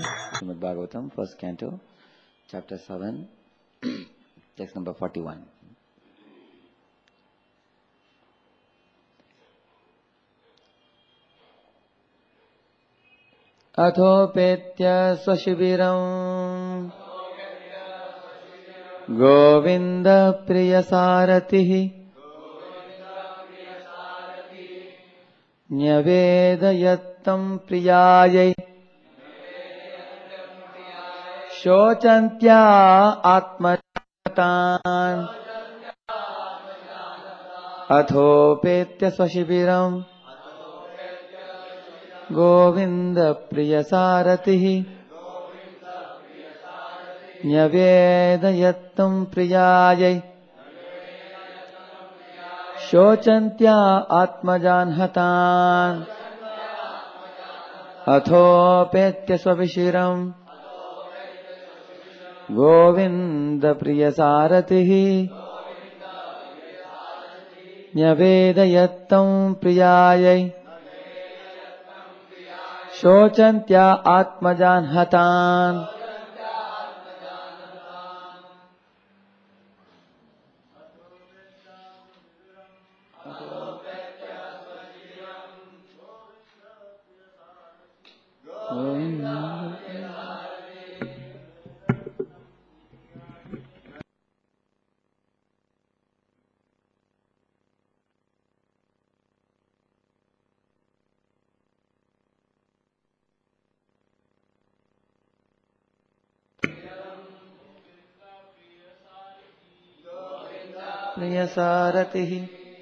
Srimad Bhagavatam, first canto, chapter 7, text number 41. अथोपेत्य स्वशिबिरम् Govind प्रियसारथिः न्यवेदयत्तं प्रियायै शोचन्त्या आत्मजातान् अथोपेत्य स्वशिबिरम् Govind प्रियसारथिः न्यवेदयत्तं प्रियायै शोचन्त्या आत्मजान् हतान् अथोपेत्य स्वशिबिरम् Govind प्रियसारथिः न्यवेदयत्तं प्रियायै शोचन्त्या आत्मजान् हतान् प्रियसारथिः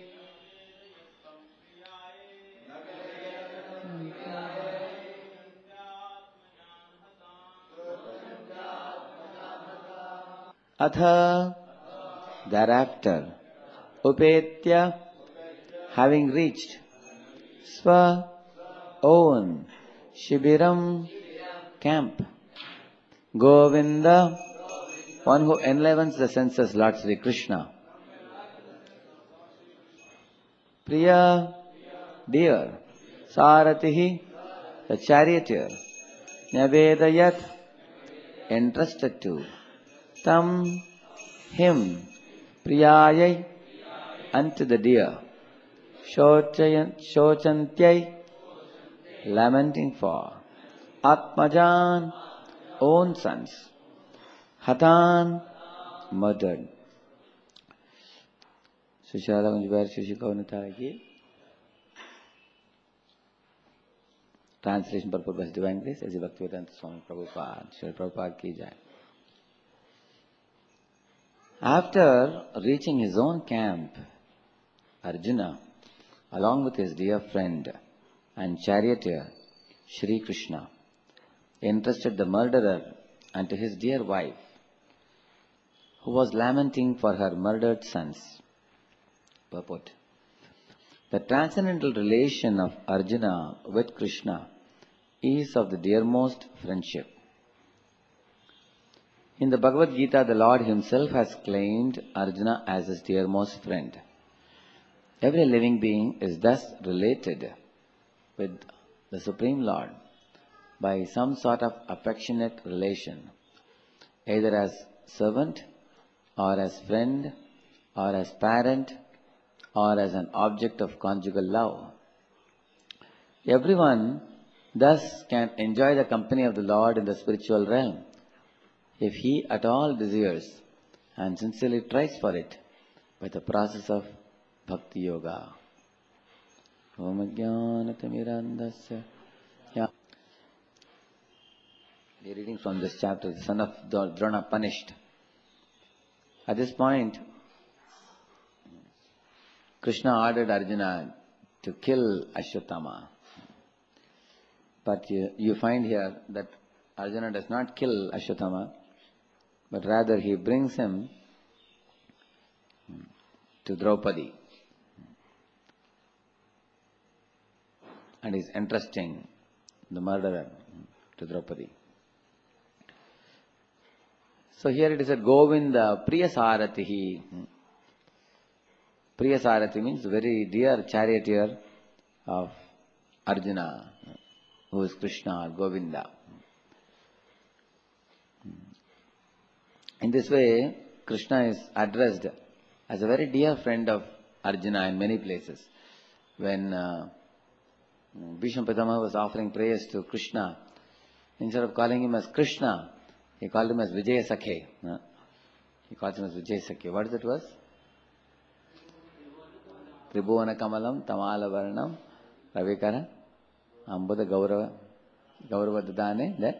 अथ thereafter upetya having reached swa own shibiram camp Govinda one who enlivens the senses Lord Sri Krishna Priya dear Saratihi the charioteer Nyavedayat entrusted to Tam him Priyayai unto the dear Shochantyai lamenting for Atmajan own sons Hatan murdered. Sushala Kunjibar Shishikavanataki. Translation purpose by Divine Grace as Bhaktivedanta Swami Prabhupada. Srila Prabhupada ki jai. After reaching his own camp, Arjuna, along with his dear friend and charioteer, Shri Krishna, entrusted the murderer unto his dear wife, who was lamenting for her murdered sons. Purport. The transcendental relation of Arjuna with Krishna is of the dearmost friendship. In the Bhagavad Gita, the Lord himself has claimed Arjuna as his dearmost friend. Every living being is thus related with the Supreme Lord by some sort of affectionate relation, either as servant or as friend or as parent or as an object of conjugal love. Everyone thus can enjoy the company of the Lord in the spiritual realm if he at all desires and sincerely tries for it by the process of Bhakti Yoga. Om Jnanatimirandasya. We are reading from this chapter, the son of Drona punished. At this point, Krishna ordered Arjuna to kill Ashwatthama. But you find here that Arjuna does not kill Ashwatthama, but rather he brings him to Draupadi and is entrusting the murderer to Draupadi. So here it is said Govinda Priyasaratihi. Priyasarathi means very dear charioteer of Arjuna, who is Krishna or Govinda. In this way, Krishna is addressed as a very dear friend of Arjuna in many places. When Bhishma Pitamaha was offering prayers to Krishna, instead of calling him as Krishna, he called him as Vijaya Sakhe. He calls him as Vijaya Sakhe. What is it was? Tribhuvana Kamalam, Tamala Varnam, Ravikara, Ambuda Gauravadadane. Then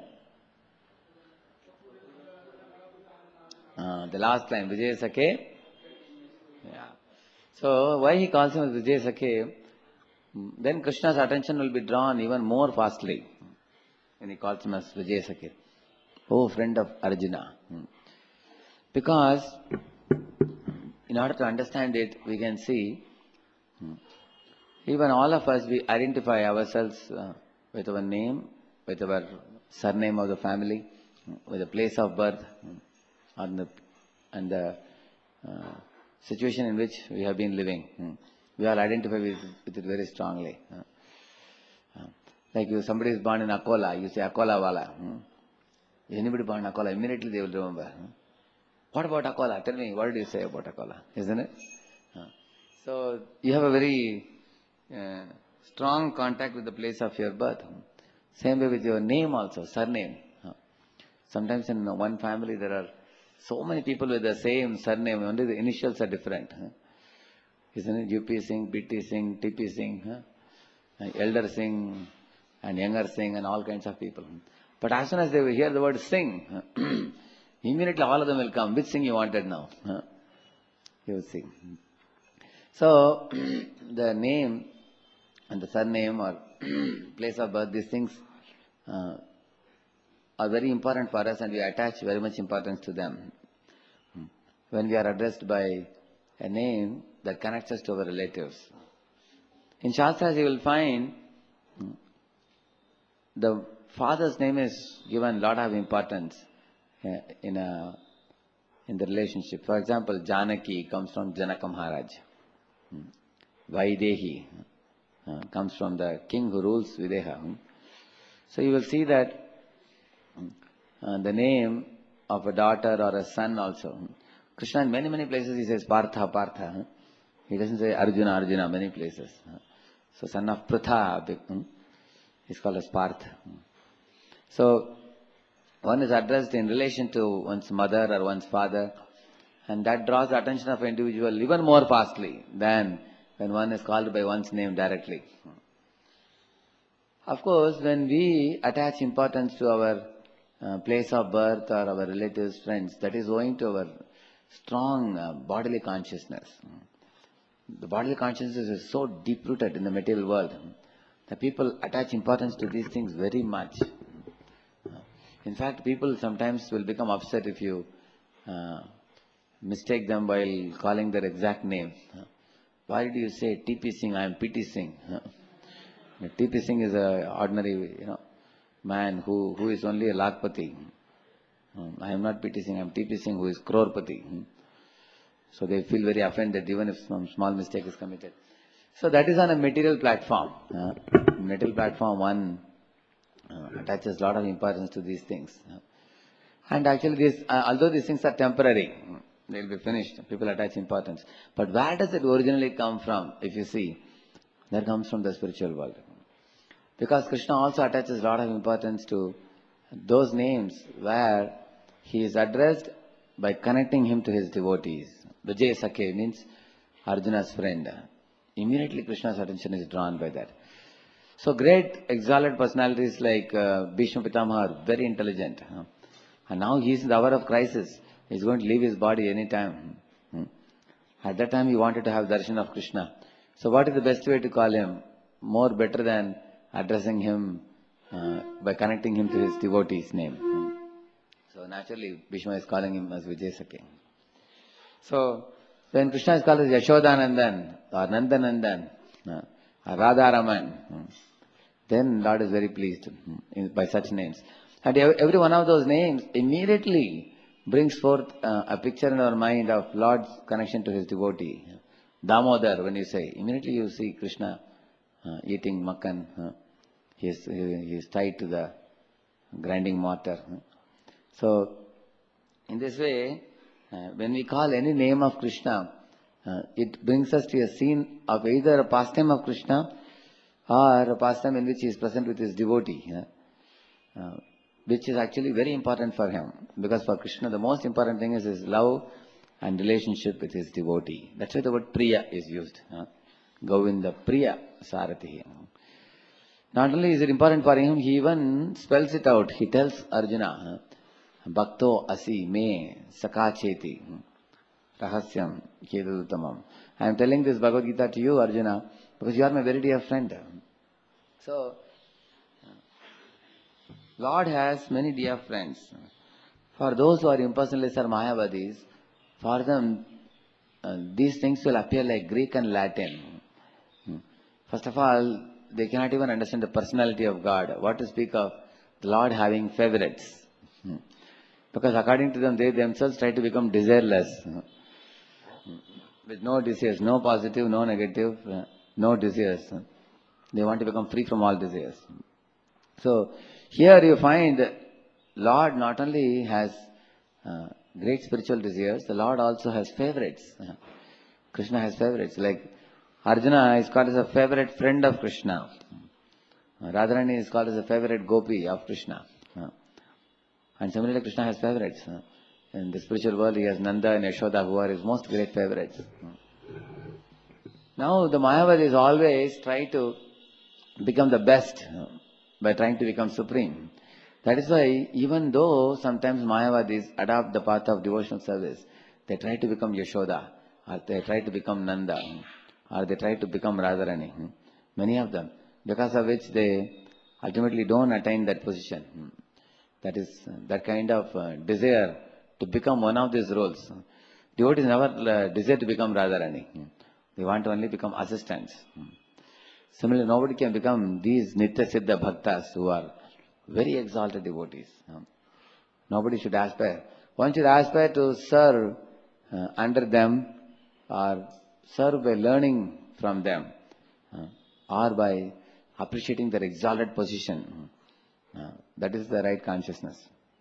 the last line, Vijaya Sakhe. Yeah. So why he calls him as Vijaya Sakhe? Then Krishna's attention will be drawn even more fastly when he calls him as Vijaya Sakhe. Oh, friend of Arjuna. Because in order to understand it, we can see even all of us, we identify ourselves with our name, with our surname of the family, with the place of birth, and the situation in which we have been living. We all identify with it very strongly. Like if somebody is born in Akola, you say Akola Wala. Anybody born in Akola, immediately they will remember. What about Akola? Tell me, what did you say about Akola? Isn't it? So you have a very strong contact with the place of your birth. Same way with your name also, surname. Sometimes in one family there are so many people with the same surname, only the initials are different. Isn't it? UP Singh, BT Singh, TP Singh, Elder Singh and Younger Singh and all kinds of people. But as soon as they will hear the word Singh, immediately all of them will come. Which Singh you wanted now? You will see. So, the name and the surname or place of birth, these things are very important for us and we attach very much importance to them. When we are addressed by a name that connects us to our relatives. In Shastras you will find the father's name is given a lot of importance in the relationship. For example, Janaki comes from Janaka Maharaj. Vaidehi comes from the king who rules Videha. So you will see that the name of a daughter or a son also. Krishna in many places he says Partha, Partha. He doesn't say Arjuna, Arjuna, many places. So son of Pritha is called as Partha. So one is addressed in relation to one's mother or one's father, and that draws the attention of an individual even more fastly than when one is called by one's name directly. Of course, when we attach importance to our place of birth or our relatives, friends, that is owing to our strong bodily consciousness. The bodily consciousness is so deep-rooted in the material world that people attach importance to these things very much. In fact, people sometimes will become upset if you mistake them while calling their exact name. Why did you say TP Singh? I am PT Singh. TP Singh is an ordinary, man who is only a Lakpati. I am not PT Singh. I am TP Singh who is Crorepati. So they feel very offended even if some small mistake is committed. So that is on a material platform. Material platform, one attaches a lot of importance to these things. And actually although these things are temporary, they will be finished. People attach importance. But where does it originally come from? If you see, that comes from the spiritual world. Because Krishna also attaches a lot of importance to those names where he is addressed by connecting him to his devotees. Vijaya Sakhe means Arjuna's friend. Immediately Krishna's attention is drawn by that. So great exalted personalities like Bhishma Pitamaha are very intelligent. And now he is in the hour of crisis. He is going to leave his body any time. At that time he wanted to have darshan of Krishna. So what is the best way to call him? More better than addressing him by connecting him to his devotee's name. So naturally Bhishma is calling him as Vijaya Sakhe. So when Krishna is called as Yashodanandan or Nandanandan or Radharaman, then Lord is very pleased by such names. And every one of those names immediately brings forth a picture in our mind of Lord's connection to his devotee. Damodar, when you say, immediately you see Krishna eating makkan. He is tied to the grinding mortar. So In this way, when we call any name of Krishna, it brings us to a scene of either a pastime of Krishna or a pastime in which he is present with his devotee, which is actually very important for him. Because for Krishna, the most important thing is his love and relationship with his devotee. That's why the word Priya is used. Govinda Priya Sarati. Not only is it important for him, he even spells it out. He tells Arjuna, Bhakto asi me sakacheti rahasyam kedutamam. I am telling this Bhagavad Gita to you, Arjuna, because you are my very dear friend. So, Lord has many dear friends. For those who are impersonalists or Mayavadis, for them, these things will appear like Greek and Latin. First of all, they cannot even understand the personality of God. What to speak of the Lord having favorites. Because according to them, they themselves try to become desireless. With no desires, no positive, no negative, no desires. They want to become free from all desires. So, here you find Lord not only has great spiritual desires, the Lord also has favorites. Krishna has favorites. Like Arjuna is called as a favorite friend of Krishna. Radharani is called as a favorite gopi of Krishna. And similarly, Krishna has favorites. In the spiritual world, he has Nanda and Yashoda, who are his most great favorites. Now, the Mayavadis always try to become the best by trying to become supreme. That is why, even though sometimes Mayavadis adopt the path of devotional service, they try to become Yashoda, or they try to become Nanda, or they try to become Radharani. Many of them, because of which they ultimately don't attain that position. That is, that kind of desire to become one of these roles. Devotees never desire to become Radharani. They want to only become assistants. Similarly, nobody can become these Nitya Siddha Bhaktas who are very exalted devotees. Nobody should aspire. One should aspire to serve under them, or serve by learning from them, or by appreciating their exalted position. That is the right consciousness.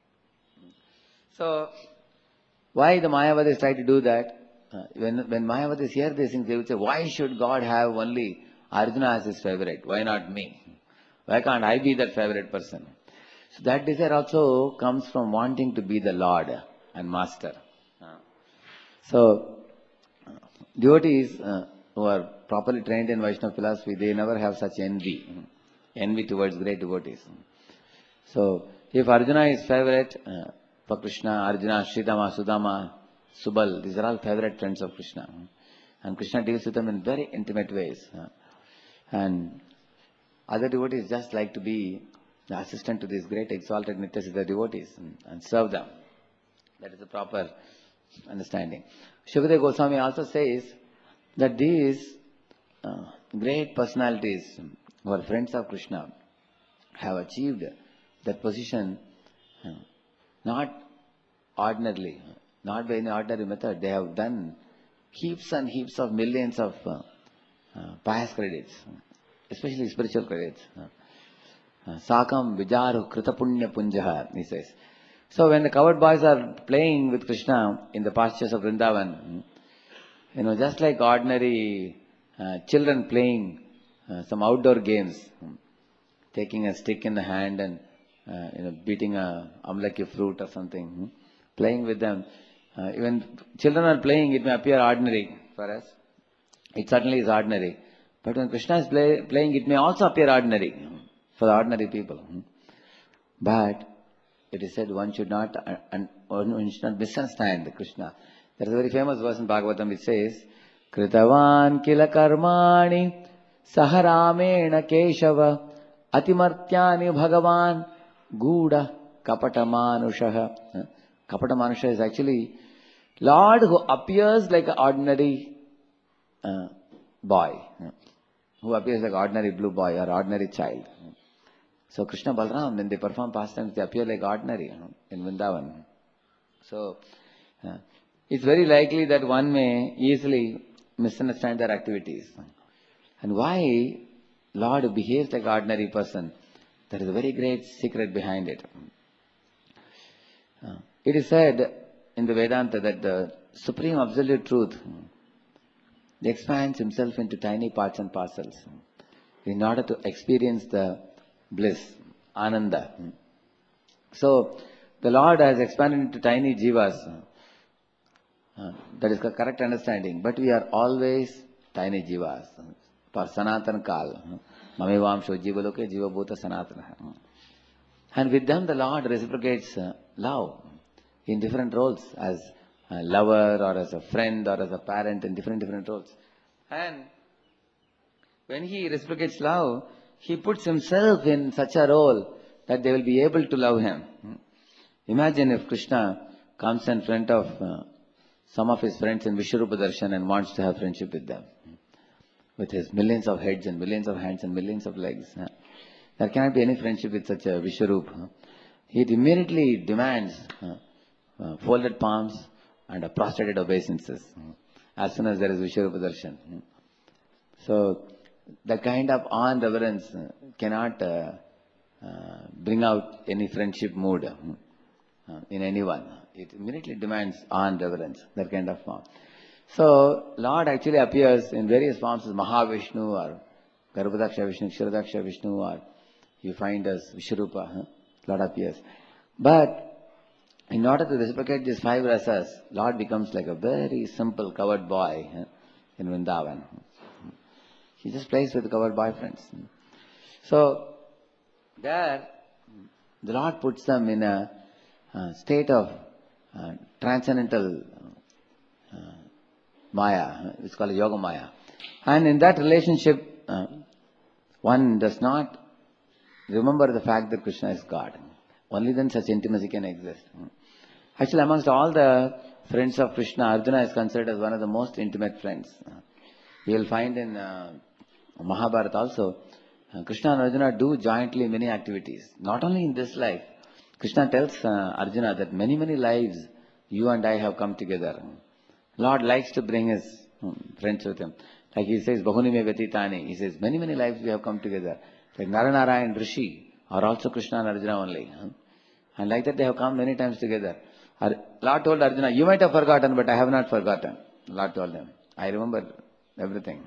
So, why the Mayavadis try to do that? When Mayavadis hear these things, they would say, why should God have only Arjuna as his favorite? Why not me? Why can't I be that favorite person? So that desire also comes from wanting to be the Lord and Master. So, devotees who are properly trained in Vaishnava philosophy, they never have such envy towards great devotees. So, if Arjuna is favorite for Krishna, Arjuna, Sridhama, Sudama, Subal, these are all favorite friends of Krishna. And Krishna deals with them in very intimate ways. And other devotees just like to be the assistant to these great exalted Nityasiddha devotees and serve them. That is the proper understanding. Shukadeva Goswami also says that these great personalities who are friends of Krishna have achieved that position not ordinarily, not by any ordinary method. They have done heaps and heaps of millions of pious credits, especially spiritual credits. Sakam vijaru kritapunya punjaha, he says. So when the cowherd boys are playing with Krishna in the pastures of Vrindavan, just like ordinary children playing some outdoor games, taking a stick in the hand and beating a amlaki fruit or something, playing with them. When children are playing, it may appear ordinary for us. It certainly is ordinary. But when Krishna is playing, it may also appear ordinary for the ordinary people. But it is said one should not misunderstand Krishna. There is a very famous verse in Bhagavatam which says, Kritavan kila karmani saharamena keshava atimartyani bhagavan guda kapatamanushaha. Kapatamanusha is actually Lord who appears like an ordinary boy, who appears like an ordinary blue boy or ordinary child. So Krishna Balaram, when they perform pastimes, they appear like ordinary in Vrindavan. So it's very likely that one may easily misunderstand their activities. And why Lord behaves like an ordinary person? There is a very great secret behind it. It is said in the Vedanta that the Supreme Absolute Truth expands himself into tiny parts and parcels in order to experience the bliss, Ananda. So, the Lord has expanded into tiny jivas. That is the correct understanding. But we are always tiny jivas. For Sanatan Kal. Mamevamsho jivaloke jivabhuta sanatana. And with them the Lord reciprocates love in different roles, as a lover or as a friend or as a parent, in different roles. And when He reciprocates love, He puts Himself in such a role that they will be able to love Him. Imagine if Krishna comes in front of some of His friends in Vishwarupa Darshan and wants to have friendship with them, with His millions of heads and millions of hands and millions of legs. There cannot be any friendship with such a Vishwarup. He immediately demands folded palms and prostrated obeisances as soon as there is Vishwarupa Darshan. So, that kind of awe and reverence cannot bring out any friendship mood in anyone. It immediately demands awe and reverence, that kind of form. So, Lord actually appears in various forms as Mahavishnu or Garbhadaksha Vishnu, Kshiradaksha Vishnu, or you find as Vishwarupa, Lord appears. But in order to reciprocate these 5 rasas, Lord becomes like a very simple covered boy in Vrindavan. He just plays with the covered boyfriends. So, there, the Lord puts them in a state of transcendental Maya, it's called Yoga Maya. And in that relationship, one does not remember the fact that Krishna is God. Only then such intimacy can exist. Actually, amongst all the friends of Krishna, Arjuna is considered as one of the most intimate friends. You will find in Mahabharata also, Krishna and Arjuna do jointly many activities. Not only in this life. Krishna tells Arjuna that many lives you and I have come together. Lord likes to bring his friends with him. Like he says, Bahuni me vyatitani. He says, many lives we have come together. Like Naranarayan and Rishi are also Krishna and Arjuna only. And like that they have come many times together. Lord told Arjuna, you might have forgotten, but I have not forgotten. Lord told him, I remember everything.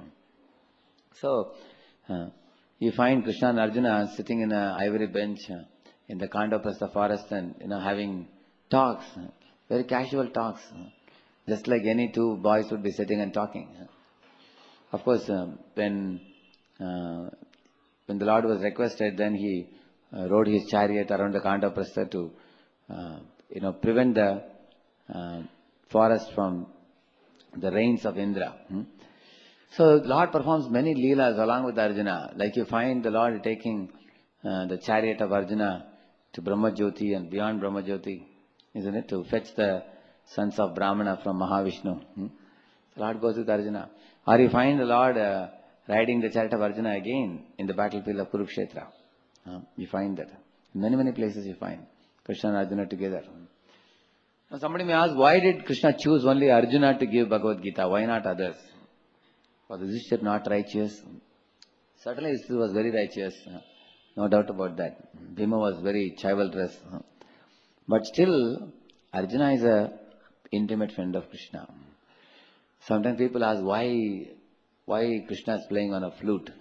So, you find Krishna and Arjuna sitting in an ivory bench in the Kandaprastha forest and having talks, very casual talks, just like any 2 boys would be sitting and talking. Of course, when the Lord was requested, then he rode his chariot around the Kandaprastha to prevent the forest from the rains of Indra. So Lord performs many leelas along with Arjuna. Like you find the Lord taking the chariot of Arjuna to Brahmajyoti and beyond Brahmajyoti, isn't it? To fetch the sons of Brahmana from Mahavishnu. The Lord goes with Arjuna. Or you find the Lord riding the chariot of Arjuna again in the battlefield of Kurukshetra. You find that. In many places you find Krishna and Arjuna together. Now somebody may ask, why did Krishna choose only Arjuna to give Bhagavad Gita? Why not others? Was Yudhishthira not righteous? Certainly Yudhishthira was very righteous. No doubt about that. Bhima was very chivalrous. But still, Arjuna is an intimate friend of Krishna. Sometimes people ask, why Krishna is playing on a flute?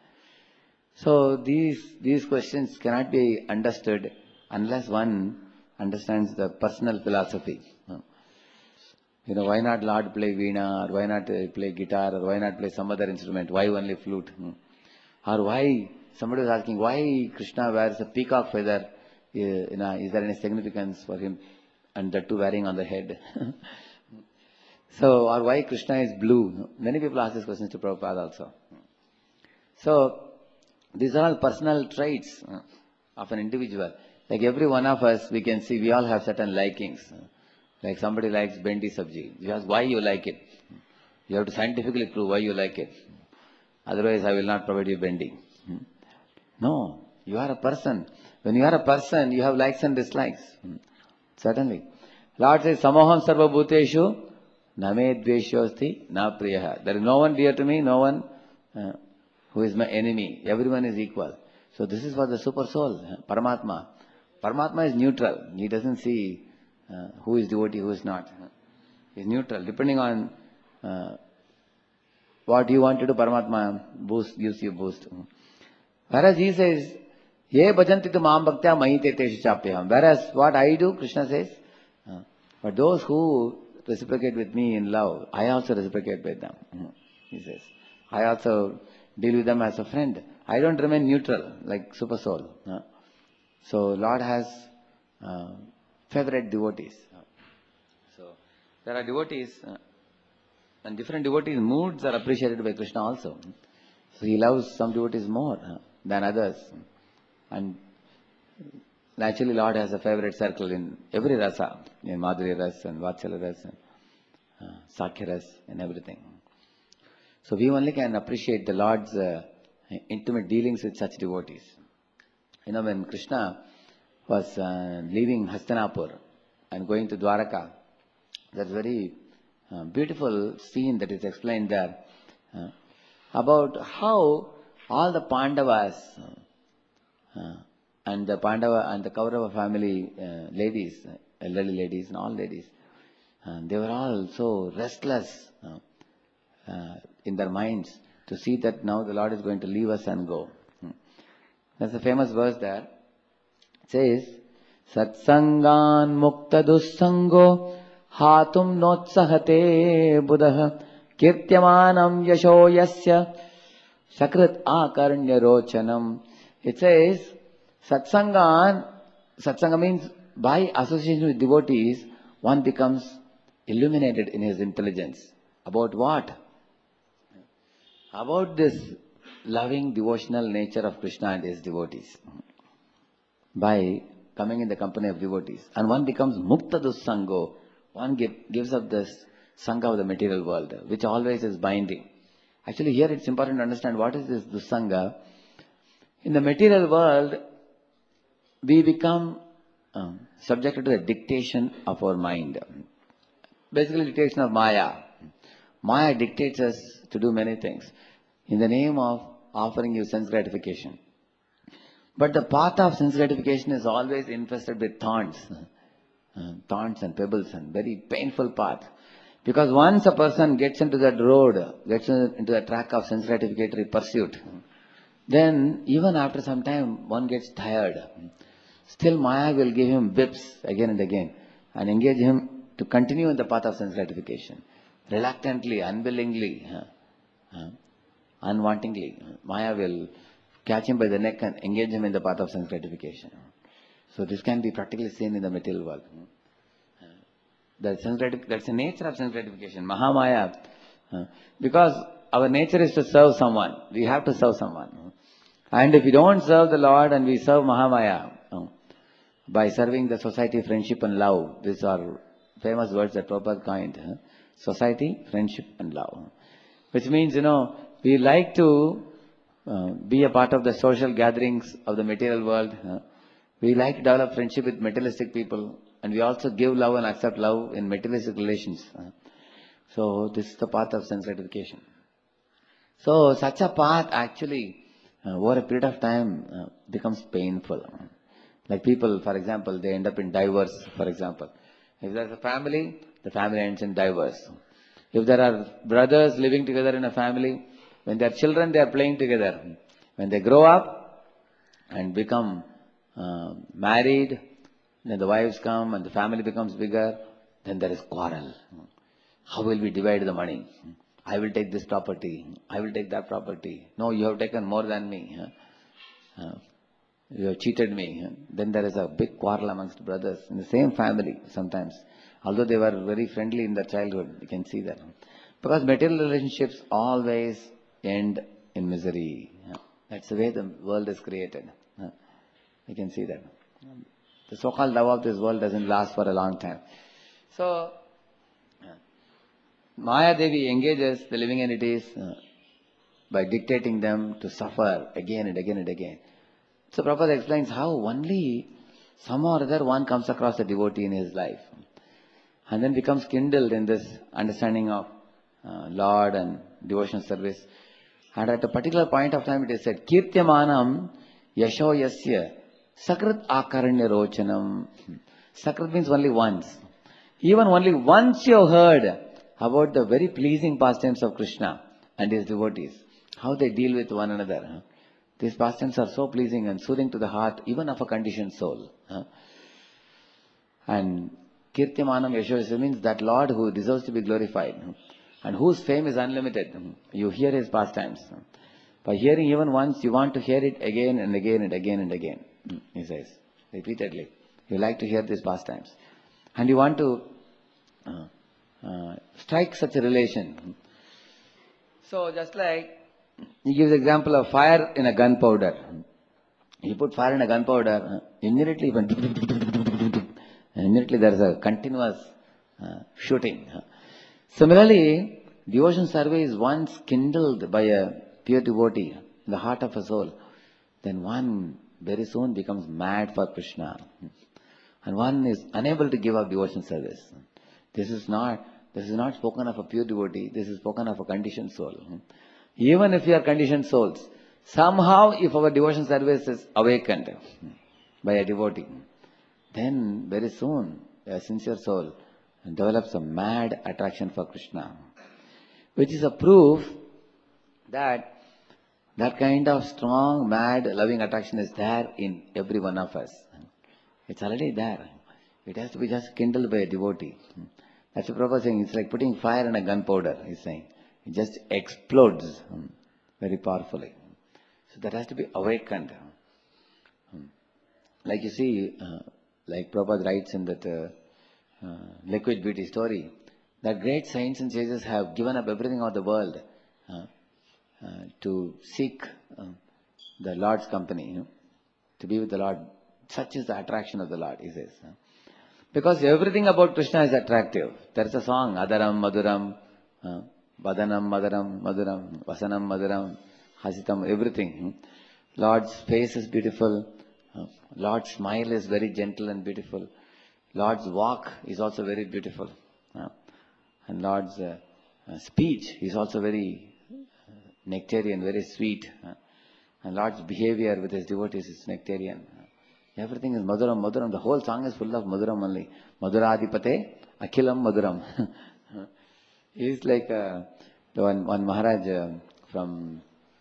So these questions cannot be understood unless one understands the personal philosophy. Why not Lord play veena, or why not play guitar, or why not play some other instrument? Why only flute? Or why, somebody was asking, why Krishna wears a peacock feather? Is there any significance for him? And that too wearing on the head. So, or why Krishna is blue? Many people ask these questions to Prabhupada also. So, these are all personal traits of an individual. Like every one of us, we can see we all have certain likings. Like somebody likes bendi sabji. You ask why you like it. You have to scientifically prove why you like it. Otherwise, I will not provide you bendi. No, you are a person. When you are a person, you have likes and dislikes. Certainly. Lord says, Samoham sarva bhuteshu name dveshyosti na priyaha. There is no one dear to me, no one who is my enemy. Everyone is equal. So this is for the super soul, Paramatma. Paramatma is neutral. He doesn't see who is devotee, who is not. He's neutral. Depending on what you want to do, Paramatma gives you boost. Whereas he says, Ye bhajanti tu maam bhaktya mahite teshu chapyam. Whereas what I do, Krishna says, but those who reciprocate with me in love, I also reciprocate with them. He says, I also deal with them as a friend. I don't remain neutral like super soul. So Lord has favorite devotees. So there are devotees, and different devotees' moods are appreciated by Krishna also. So he loves some devotees more than others. And naturally Lord has a favorite circle in every rasa, in Madhurya Ras and Vatsalya Ras and Sakhya Ras and everything. So we only can appreciate the Lord's intimate dealings with such devotees. When Krishna was leaving Hastinapur and going to Dwaraka, there's a very beautiful scene that is explained there about how all the Pandavas and the Pandava and the Kaurava family ladies, elderly ladies and all ladies, they were all so restless in their minds to see that now the Lord is going to leave us and go. There's a famous verse there. It says, Satsangan mukta dussango hatum notsahate buddha kirtyamanam yasho yasya sakrit akarnya rochanam. It says, Satsanga means by association with devotees, one becomes illuminated in his intelligence. About what? About this loving devotional nature of Krishna and his devotees. By coming in the company of devotees. And one becomes mukta dussango. One gives up this sangha of the material world, which always is binding. Actually here it's important to understand what is this dussanga. In the material world, we become subjected to the dictation of our mind. Basically dictation of Maya. Maya dictates us to do many things in the name of offering you sense gratification. But the path of sense gratification is always infested with thorns and pebbles and very painful path. Because once a person gets into that road, gets into the track of sense gratificatory pursuit, then even after some time one gets tired. Still Maya will give him whips again and again and engage him to continue in the path of sense gratification. Reluctantly, unwillingly, unwantingly, Maya will catch him by the neck and engage him in the path of sense gratification. So this can be practically seen in the material world. That's the nature of sense gratification, Mahamaya. Because our nature is to serve someone. We have to serve someone. And if we don't serve the Lord and we serve Mahamaya, by serving the society, friendship and love, these are famous words that Prabhupada coined. Society, friendship and love. Which means, we like to be a part of the social gatherings of the material world. We like to develop friendship with materialistic people. And we also give love and accept love in materialistic relations. So this is the path of sense gratification. So such a path actually over a period of time becomes painful. Like people, for example, they end up in divorce, for example. If there's a family, the family ends in divorce. If there are brothers living together in a family, when they are children, they are playing together. When they grow up and become married, then the wives come and the family becomes bigger, then there is quarrel. How will we divide the money? I will take this property. I will take that property. No, you have taken more than me. You have cheated me. Then there is a big quarrel amongst brothers in the same family sometimes. Although they were very friendly in their childhood, you can see that. Because material relationships always end in misery. That's the way the world is created. You can see that. The so-called love of this world doesn't last for a long time. So, Maya Devi engages the living entities by dictating them to suffer again and again and again. So Prabhupada explains how only somehow or other one comes across a devotee in his life and then becomes kindled in this understanding of Lord and devotional service. And at a particular point of time it is said, Kirtyamanam yasho yasya sakrit akaranya rochanam. Sakrit means only once. Even only once you have heard about the very pleasing pastimes of Krishna and his devotees, how they deal with one another. These pastimes are so pleasing and soothing to the heart, even of a conditioned soul. And Kirtimanam Yashosya means that Lord who deserves to be glorified and whose fame is unlimited. You hear his pastimes. By hearing even once, you want to hear it again and again and again and again. He says, repeatedly. You like to hear these pastimes. And you want to strike such a relation. So just like, he gives example of fire in a gunpowder. You put fire in a gunpowder, immediately there is a continuous shooting. Similarly, devotion service is once kindled by a pure devotee in the heart of a soul, then one very soon becomes mad for Krishna. And one is unable to give up devotion service. This is not spoken of a pure devotee, this is spoken of a conditioned soul. Even if we are conditioned souls, somehow if our devotion service is awakened by a devotee, then very soon a sincere soul develops a mad attraction for Krishna, which is a proof that that kind of strong, mad, loving attraction is there in every one of us. It's already there. It has to be just kindled by a devotee. That's what Prabhupada is saying. It's like putting fire in a gunpowder, he's saying. It just explodes very powerfully. So that has to be awakened. Like you see, like Prabhupada writes in that Liquid Beauty story, that great saints and sages have given up everything of the world to seek the Lord's company, to be with the Lord. Such is the attraction of the Lord, he says. Because everything about Krishna is attractive. There is a song, Adaram Maduram, Vadanam Madaram Maduram, Vasanam Maduram, Hasitam, everything. Lord's face is beautiful. Lord's smile is very gentle and beautiful. Lord's walk is also very beautiful. And Lord's speech is also very nectarian, very sweet. And Lord's behavior with his devotees is nectarian. Everything is Maduram, Maduram. The whole song is full of Maduram only. Maduradipate, Akhilam Maduram. He's like the one Maharaj from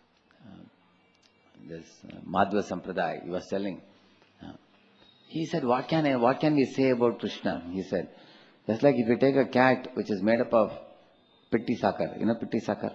this Madhva Sampradaya, he was telling. He said, what can we say about Krishna? He said, just like if you take a cat which is made up of pitti sakar, you know pitti sakar?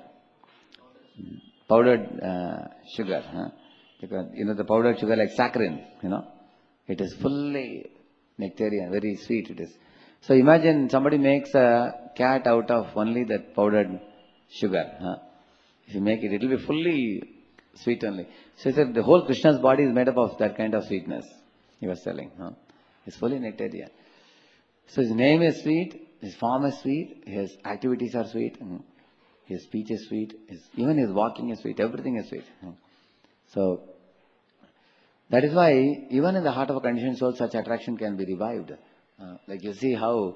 Powdered sugar. Because, the powdered sugar like saccharin, It is fully nectarian, very sweet it is. So imagine somebody makes a cat out of only that powdered sugar. If you make it, it will be fully sweet only. So he said the whole Krishna's body is made up of that kind of sweetness, he was telling. It's fully nectarian. So his name is sweet, his form is sweet, his activities are sweet, his speech is sweet, even his walking is sweet, everything is sweet. So that is why even in the heart of a conditioned soul, such attraction can be revived. Like you see how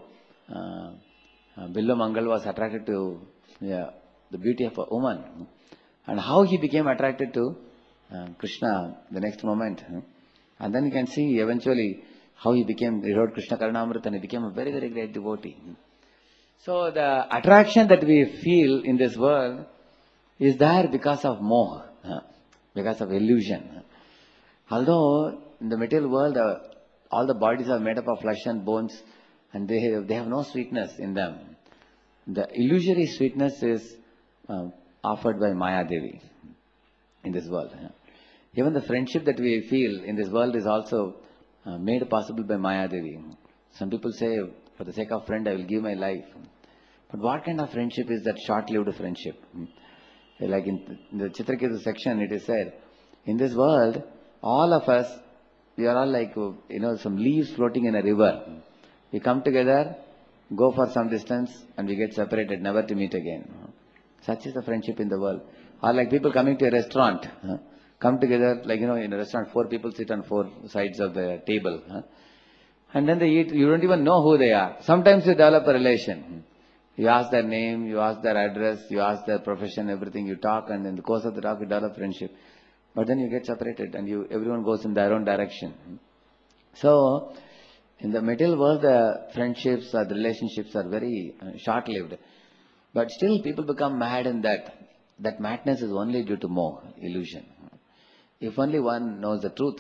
Billu Mangal was attracted to the beauty of a woman, and how he became attracted to Krishna the next moment. And then you can see eventually how he wrote Krishna Karnamrita and he became a very, very great devotee. So the attraction that we feel in this world is there because of moha, because of illusion. Although in the material world, all the bodies are made up of flesh and bones and they have no sweetness in them. The illusory sweetness is offered by Maya Devi in this world. Even the friendship that we feel in this world is also made possible by Maya Devi. Some people say, for the sake of friend, I will give my life. But what kind of friendship is that short-lived friendship? Like in the Chitraketu section, it is said, in this world, all of us, we are all like, some leaves floating in a river. We come together, go for some distance, and we get separated, never to meet again. Such is the friendship in the world. Or like people coming to a restaurant, come together, like, in a restaurant, 4 people sit on 4 sides of the table. And then they eat, you don't even know who they are. Sometimes you develop a relation. You ask their name, you ask their address, you ask their profession, everything, you talk, and in the course of the talk, you develop friendship. But then you get separated and everyone goes in their own direction. So, In the material world, the friendships or the relationships are very short-lived. But still people become mad in that. That madness is only due to moh, illusion. If only one knows the truth.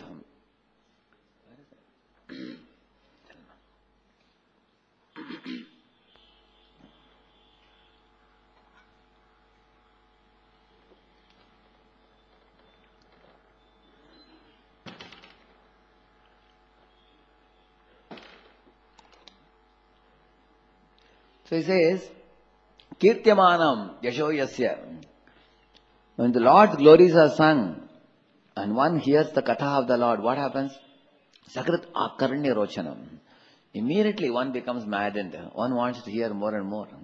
So he says, Kirtyamanam Yasho Yasya. When the Lord's glories are sung and one hears the katha of the Lord, what happens? Sakrit Akarnya Rochanam. Immediately one becomes maddened. One wants to hear more and more.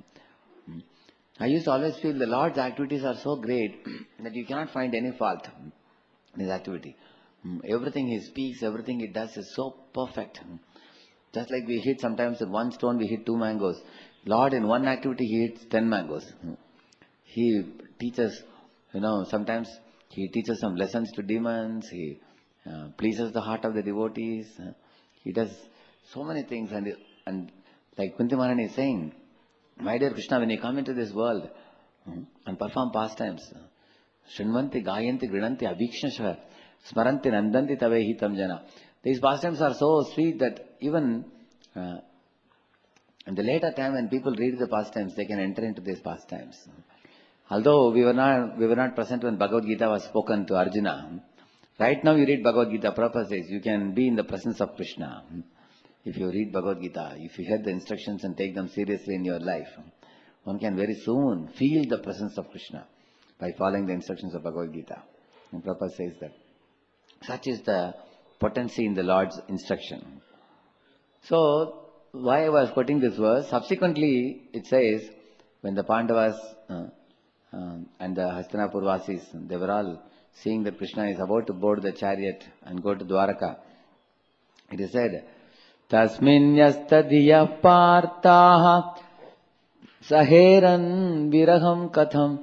I used to always feel the Lord's activities are so great that you cannot find any fault in His activity. Everything He speaks, everything He does is so perfect. Just like we hit sometimes with one stone, we hit 2 mangoes. Lord, in one activity, He hits 10 mangoes. He teaches, sometimes He teaches some lessons to demons. He pleases the heart of the devotees. He does so many things. And like Kunti Maharani is saying, my dear Krishna, when you come into this world and perform pastimes, Shrinvanti, Gayanti, Grinanti, Abhikshasha, Smaranti, Nandanti, Tavehi Tamjana. These pastimes are so sweet that even in the later time when people read the pastimes, they can enter into these pastimes. Although we were not present when Bhagavad Gita was spoken to Arjuna. Right now you read Bhagavad Gita, Prabhupada says you can be in the presence of Krishna. If you read Bhagavad Gita, if you hear the instructions and take them seriously in your life, one can very soon feel the presence of Krishna by following the instructions of Bhagavad Gita. And Prabhupada says that. Such is the potency in the Lord's instruction. So, why I was quoting this verse, subsequently it says, when the Pandavas and the Hastinapur Vasis, they were all seeing that Krishna is about to board the chariot and go to Dwaraka. It is said, Tasminyastadhiya partaha saheran viraham katham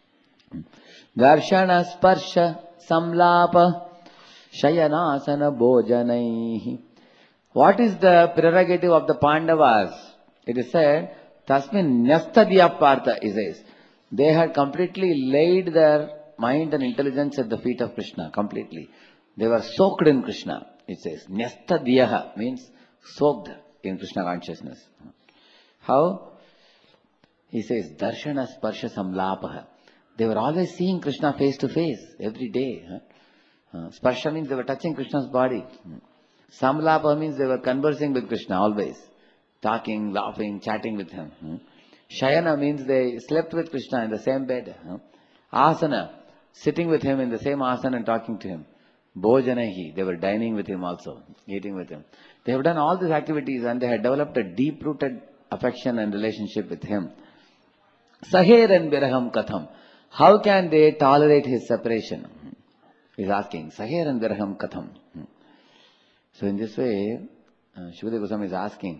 darshana sparsha samlapa shayanasana bhojanaihi. What is the prerogative of the Pandavas? It is said, Tasmin Nyastadhiya Partha, it says. They had completely laid their mind and intelligence at the feet of Krishna, completely. They were soaked in Krishna, it says. Nyastadhyaha means soaked in Krishna consciousness. How? He says, Darshana Sparsha Samlapaha. They were always seeing Krishna face to face, every day. Sparsha means they were touching Krishna's body. Samlapa means they were conversing with Krishna always. Talking, laughing, chatting with Him. Shayana means they slept with Krishna in the same bed. Asana, sitting with Him in the same asana and talking to Him. Bhojanahi, they were dining with Him also, eating with Him. They have done all these activities and they had developed a deep-rooted affection and relationship with Him. Saher and Viraham Katham. How can they tolerate His separation? He's asking, Saher and Viraham Katham. So in this way, Shukadeva Goswami is asking,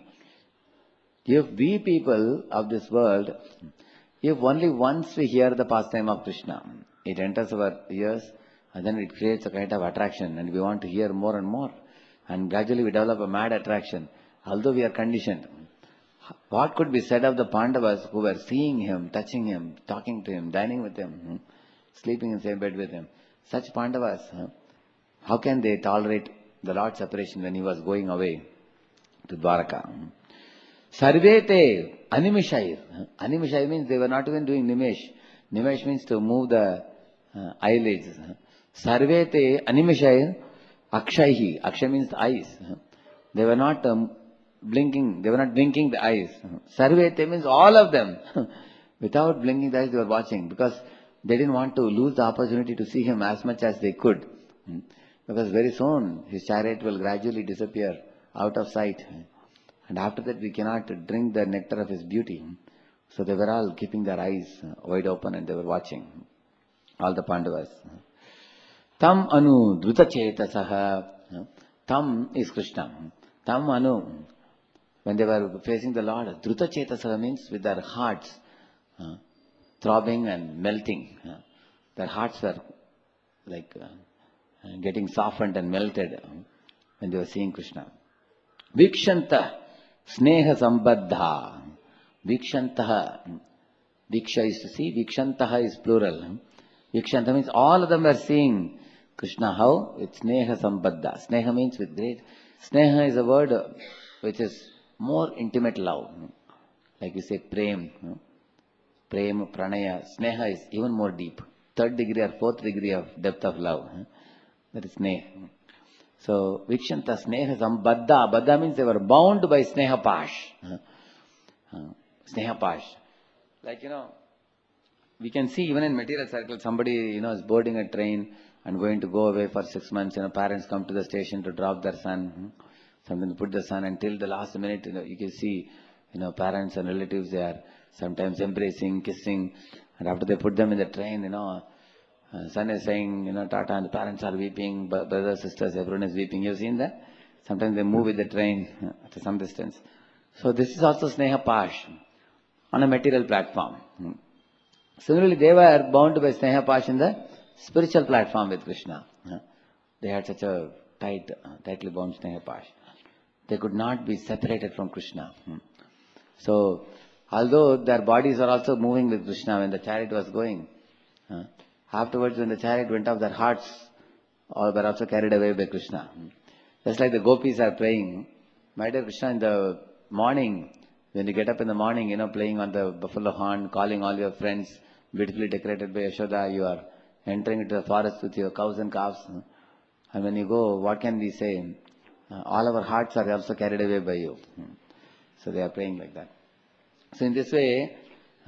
if we people of this world, if only once we hear the pastime of Krishna, it enters our ears and then it creates a kind of attraction and we want to hear more and more. And gradually we develop a mad attraction, although we are conditioned. What could be said of the Pandavas who were seeing Him, touching Him, talking to Him, dining with Him, sleeping in the same bed with Him? Such Pandavas, how can they tolerate the Lord's separation when He was going away to Dwaraka? Sarvete animishair. Animishair means they were not even doing nimesh. Nimesh means to move the eyelids. Sarvete animishair akshaihi. Akshay means the eyes. They were not blinking. They were not blinking the eyes. Sarvete means all of them. Without blinking the eyes they were watching because they didn't want to lose the opportunity to see Him as much as they could. Because very soon His chariot will gradually disappear out of sight. And after that we cannot drink the nectar of His beauty. So they were all keeping their eyes wide open and they were watching. All the Pandavas. Tam anu druta chetasaha. Tam is Krishna. Tam anu. When they were facing the Lord, druta chetasaha means with their hearts throbbing and melting. Their hearts were like getting softened and melted when they were seeing Krishna. Vikshanta, Sneha Sambaddha. Vikshanta, Viksha is to see, Vikshantaha is plural. Vikshanta means all of them are seeing Krishna. How? With Sneha Sambaddha. Sneha means with great. Sneha is a word which is more intimate love. Like you say Prem. Prem, Pranaya. Sneha is even more deep. Third degree or fourth degree of depth of love. That is Sneha. So, Vikshanta Sneha Sambaddha. Baddha means they were bound by Sneha Pash. Sneha Pash. Like, we can see even in material circles, somebody, is boarding a train and going to go away for 6 months. Parents come to the station to drop their son. Something to put the son until the last minute, you can see, parents and relatives, they are sometimes embracing, kissing. And after they put them in the train, son is saying, Tata, and the parents are weeping, brothers, sisters, everyone is weeping. You've seen that? Sometimes they move with the train to some distance. So this is also Sneha Pash on a material platform. Similarly, they were bound by Sneha Pash in the spiritual platform with Krishna. They had such a tightly bound Sneha Pash. They could not be separated from Krishna. So, although their bodies are also moving with Krishna when the chariot was going, afterwards when the chariot went off, their hearts all were also carried away by Krishna. Just like the gopis are praying, my dear Krishna, in the morning, when you get up in the morning, playing on the buffalo horn, calling all your friends, beautifully decorated by Yashoda, you are entering into the forest with your cows and calves. And when you go, what can we say? All our hearts are also carried away by you. So they are praying like that. So in this way,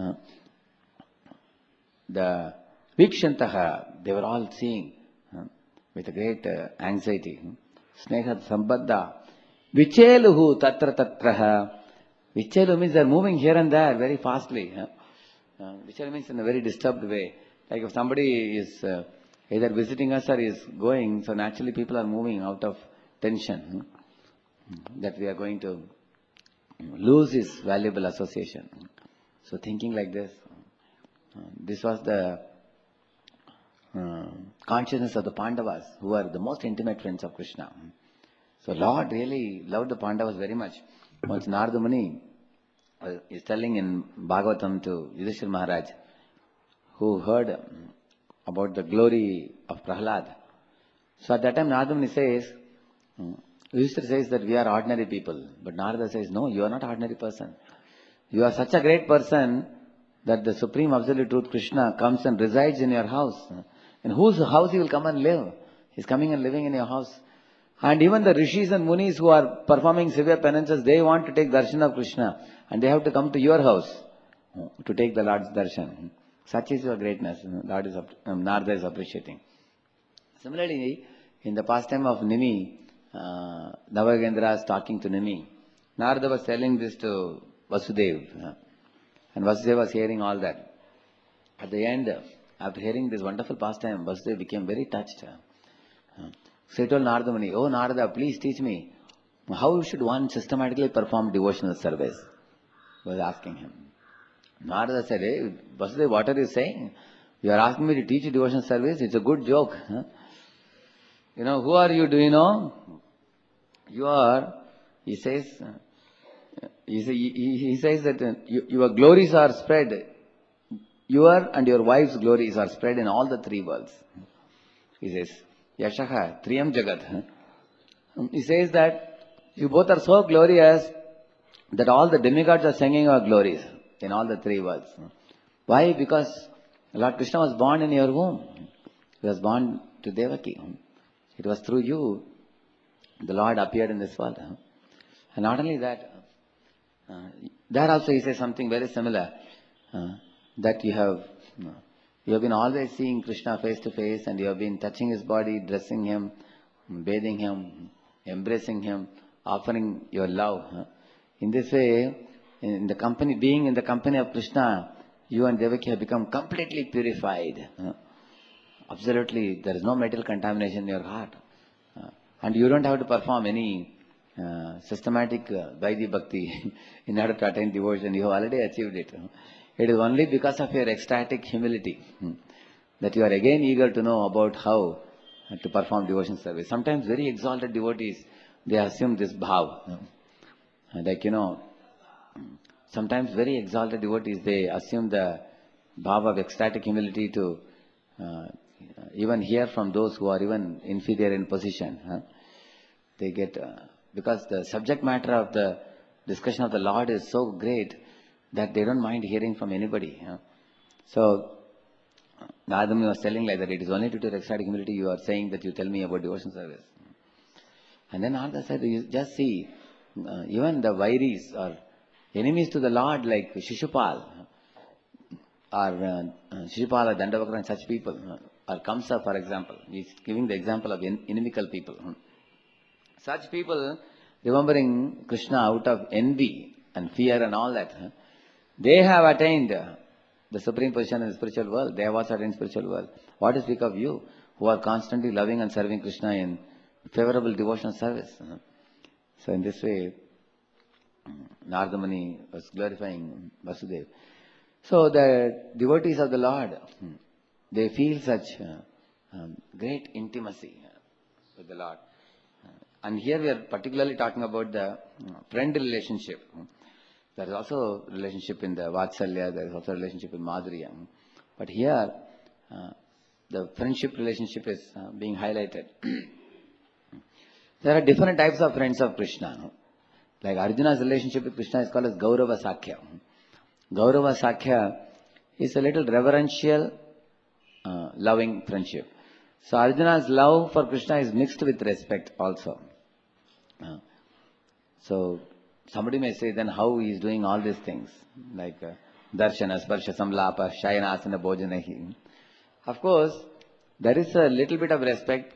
the Vikshantaha, they were all seeing with a great anxiety. Sneha Sambaddha. Vicheluhu tatra tatraha. Vichelu means they are moving here and there very fastly. Vichelu means in a very disturbed way. Like if somebody is either visiting us or is going, so naturally people are moving out of tension that we are going to lose his valuable association. So thinking like this, this was the consciousness of the Pandavas, who are the most intimate friends of Krishna. So Lord really loved the Pandavas very much. Once Narada Muni is telling in Bhagavatam to Yudhishthira Maharaj, who heard about the glory of Prahlad. So at that time Narada Muni says, Yudhishthira says that we are ordinary people. But Narada says, no, you are not ordinary person. You are such a great person that the Supreme Absolute Truth Krishna comes and resides in your house. In whose house he will come and live? He is coming and living in your house. And even the rishis and munis who are performing severe penances, they want to take darshan of Krishna. And they have to come to your house to take the Lord's darshan. Such is your greatness. Narada is appreciating. Similarly, in the pastime of Nimi, Navagendra is talking to Nimi. Narada was telling this to Vasudeva. And Vasudeva was hearing all that. At the end, after hearing this wonderful pastime, Vasudeva became very touched. So he told Narada Muni, oh Narada, please teach me, how should one systematically perform devotional service? He was asking him. Narada said, hey, Vasudeva, what are you saying? You are asking me to teach you devotional service? It's a good joke. Who are you, do you know? You are, he says that your glories are spread. Your and your wife's glories are spread in all the three worlds. He says, Yashaha, Triyam Jagat. He says that you both are so glorious that all the demigods are singing your glories in all the three worlds. Why? Because Lord Krishna was born in your womb. He was born to Devaki. It was through you the Lord appeared in this world. And not only that, there also he says something very similar, that you have been always seeing Krishna face to face, and you have been touching his body, dressing him, bathing him, embracing him, offering your love. In this way, being in the company of Krishna, you and Devaki have become completely purified. Absolutely, there is no material contamination in your heart. And you don't have to perform any systematic Vaidhi Bhakti in order to attain devotion. You have already achieved it. It is only because of your ecstatic humility that you are again eager to know about how to perform devotion service. Sometimes very exalted devotees, they assume this bhav. Like, sometimes very exalted devotees, they assume the bhava of ecstatic humility to uh, even hear from those who are even inferior in position. They get, because the subject matter of the discussion of the Lord is so great that they don't mind hearing from anybody. So, Nadami was telling like that, it is only due to ecstatic humility you are saying that you tell me about devotion service. And then Narada said, you just see, even the Vairis or enemies to the Lord like Shishupal or Dandavakra and such people, or Kamsa for example, he is giving the example of inimical people. Such people, remembering Krishna out of envy and fear and all that, they have attained the supreme position in the spiritual world. They have also attained spiritual world. What to speak of you, who are constantly loving and serving Krishna in favorable devotional service? So in this way, Narada Muni was glorifying Vasudeva. So the devotees of the Lord, they feel such great intimacy with the Lord. And here we are particularly talking about the friend relationship. There is also relationship in the Vatsalya, there is also relationship in Madhurya. But here, the friendship relationship is being highlighted. There are different types of friends of Krishna. Like Arjuna's relationship with Krishna is called as Gaurava Sakhya. Gaurava Sakhya is a little reverential, loving friendship. So Arjuna's love for Krishna is mixed with respect also. So somebody may say, then how he is doing all these things, like darshana, sparsha, samlapa, shayana, asana, bhojanahi. Of course, there is a little bit of respect,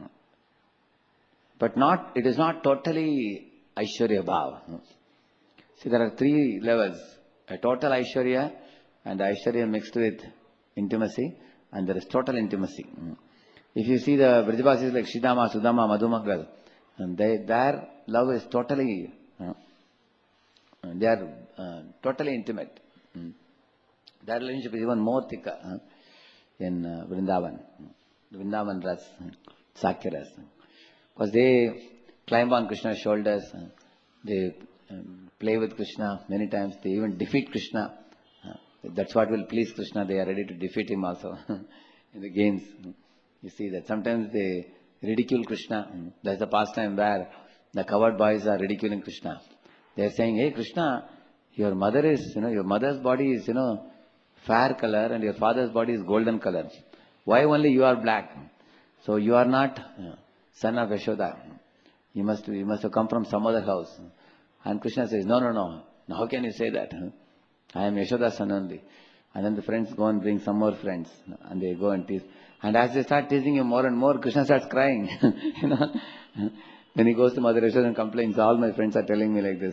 but it is not totally Aishwarya Bhav. See, there are three levels: a total Aishwarya, and Aishwarya mixed with intimacy, and there is total intimacy. If you see the Vrijabasis like Shidama, Sudama, Madhumangal, and their love is totally, they are totally intimate. Their relationship is even more thicker in Vrindavan. Vrindavan Ras, Sakya Ras. Because they climb on Krishna's shoulders, they play with Krishna many times, they even defeat Krishna. That's what will please Krishna, they are ready to defeat him also in the games. You see that sometimes they ridicule Krishna. That's the pastime where the coward boys are ridiculing Krishna. They are saying, hey Krishna, your mother is, your mother's body is, fair color and your father's body is golden color. Why only you are black? So you are not son of Yashoda. You must have come from some other house. And Krishna says, no. Now how can you say that? I am Yashoda's son only. And then the friends go and bring some more friends. And they go and tease. And as they start teasing him more and more, Krishna starts crying. Then he goes to Mother Yashoda and complains, all my friends are telling me like this.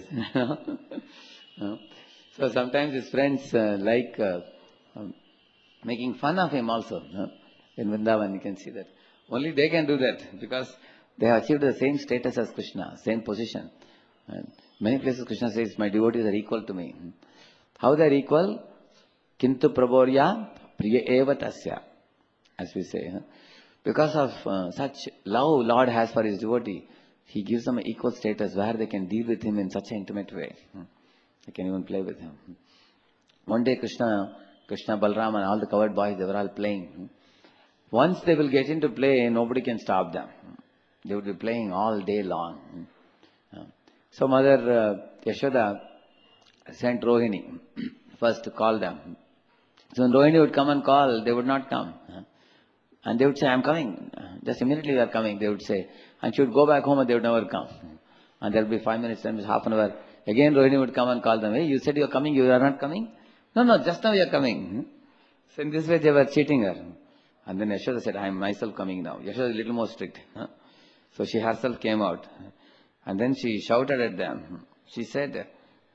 So sometimes his friends like making fun of him also. In Vrindavan you can see that. Only they can do that because they have achieved the same status as Krishna, same position. Many places Krishna says, my devotees are equal to me. How they are equal? Kintu praborya priya eva tasya, as we say. Because of such love Lord has for his devotee, he gives them an equal status where they can deal with him in such an intimate way. They can even play with him. One day Krishna, Balram and all the coward boys, they were all playing. Once they will get into play, nobody can stop them. They would be playing all day long. So Mother Yashoda sent Rohini first to call them. So when Rohini would come and call, they would not come. And they would say, I am coming. Just immediately we are coming, they would say. And she would go back home and they would never come. And there would be 5 minutes, 10 minutes, half an hour. Again Rohini would come and call them. Hey, you said you are coming, you are not coming? No, just now you are coming. So in this way they were cheating her. And then Yashoda said, I am myself coming now. Yashoda is a little more strict. So she herself came out. And then she shouted at them. She said,